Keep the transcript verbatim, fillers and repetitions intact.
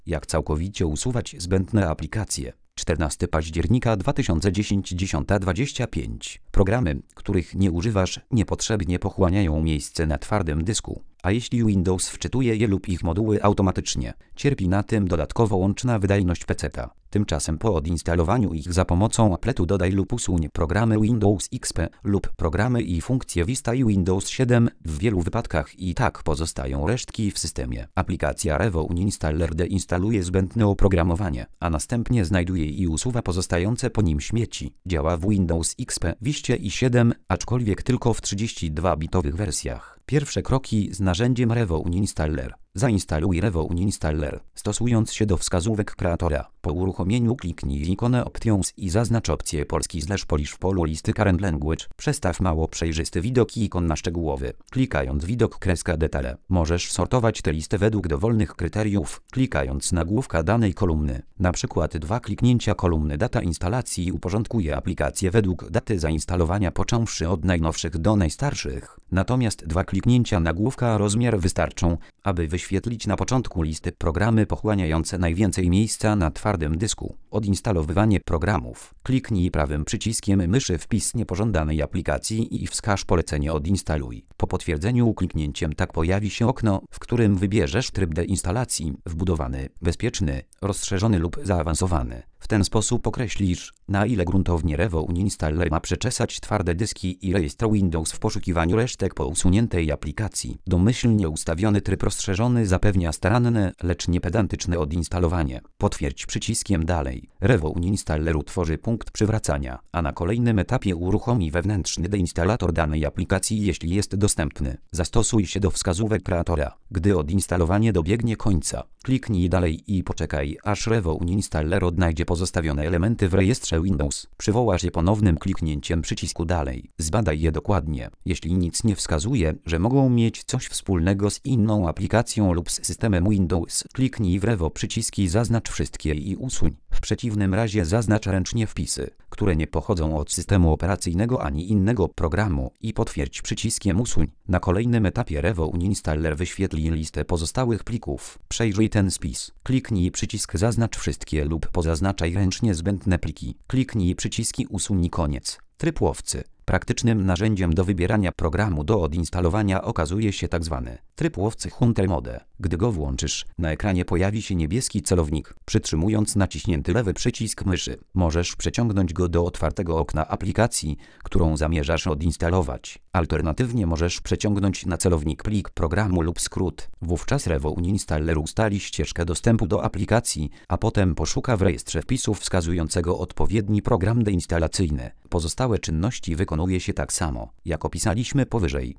Jak całkowicie usuwać zbędne aplikacje. czternastego października dwa tysiące dziesiątego, dziesiąta dwadzieścia pięć. Programy, których nie używasz, niepotrzebnie pochłaniają miejsce na twardym dysku, a jeśli Windows wczytuje je lub ich moduły automatycznie, cierpi na tym dodatkowo łączna wydajność peceta. Tymczasem po odinstalowaniu ich za pomocą appletu dodaj lub usuń programy Windows X P lub programy i funkcje Vista i Windows siedem. W wielu wypadkach i tak pozostają resztki w systemie. Aplikacja Revo Uninstaller deinstaluje zbędne oprogramowanie, a następnie znajduje i usuwa pozostające po nim śmieci. Działa w Windows X P, Vistie i siedem, aczkolwiek tylko w trzydziestodwubitowych wersjach. Pierwsze kroki z narzędziem Revo Uninstaller. Zainstaluj Revo Uninstaller, stosując się do wskazówek kreatora. Po uruchomieniu kliknij w ikonę Options i zaznacz opcję polski slash polish w polu listy Current Language. Przestaw mało przejrzysty widok i ikon na szczegółowy. Klikając widok kreska detale, możesz sortować tę listę według dowolnych kryteriów, klikając nagłówka danej kolumny. Na przykład dwa kliknięcia kolumny data instalacji uporządkuje aplikację według daty zainstalowania, począwszy od najnowszych do najstarszych. Natomiast dwa kliknięcia nagłówka rozmiar wystarczą, aby wyświetlić na początku listy programy pochłaniające najwięcej miejsca na twardym dysku. Odinstalowywanie programów. Kliknij prawym przyciskiem myszy wpis niepożądanej aplikacji i wskaż polecenie odinstaluj. Po potwierdzeniu kliknięciem tak pojawi się okno, w którym wybierzesz tryb deinstalacji: wbudowany, bezpieczny, rozszerzony lub zaawansowany. W ten sposób określisz, na ile gruntownie Revo Uninstaller ma przeczesać twarde dyski i rejestr Windows w poszukiwaniu resztek po usuniętej aplikacji. Domyślnie ustawiony tryb rozszerzony zapewnia staranne, lecz niepedantyczne odinstalowanie. Potwierdź przyciskiem dalej. Revo Uninstaller utworzy punkt przywracania, a na kolejnym etapie uruchomi wewnętrzny deinstalator danej aplikacji, jeśli jest dostępny. Zastosuj się do wskazówek kreatora. Gdy odinstalowanie dobiegnie końca, kliknij dalej i poczekaj, aż Revo Uninstaller odnajdzie pozostawione elementy w rejestrze Windows. Przywołasz je ponownym kliknięciem przycisku dalej. Zbadaj je dokładnie. Jeśli nic nie wskazuje, że mogą mieć coś wspólnego z inną aplikacją lub z systemem Windows, kliknij w Revo przyciski zaznacz wszystkie i usuń. W przeciwnym razie zaznacz ręcznie wpisy, które nie pochodzą od systemu operacyjnego ani innego programu i potwierdź przyciskiem usuń. Na kolejnym etapie Revo Uninstaller wyświetli listę pozostałych plików. Przejrzyj ten spis. Kliknij przycisk zaznacz wszystkie lub pozaznaczaj ręcznie zbędne pliki. Kliknij przyciski usuń i koniec. Tryb łowcy. Praktycznym narzędziem do wybierania programu do odinstalowania okazuje się tzw. tryb łowcy Hunter Mode. Gdy go włączysz, na ekranie pojawi się niebieski celownik. Przytrzymując naciśnięty lewy przycisk myszy, możesz przeciągnąć go do otwartego okna aplikacji, którą zamierzasz odinstalować. Alternatywnie możesz przeciągnąć na celownik plik programu lub skrót. Wówczas Revo Uninstaller ustali ścieżkę dostępu do aplikacji, a potem poszuka w rejestrze wpisów wskazującego odpowiedni program deinstalacyjny. Pozostałe czynności wykonuje się tak samo, jak opisaliśmy powyżej.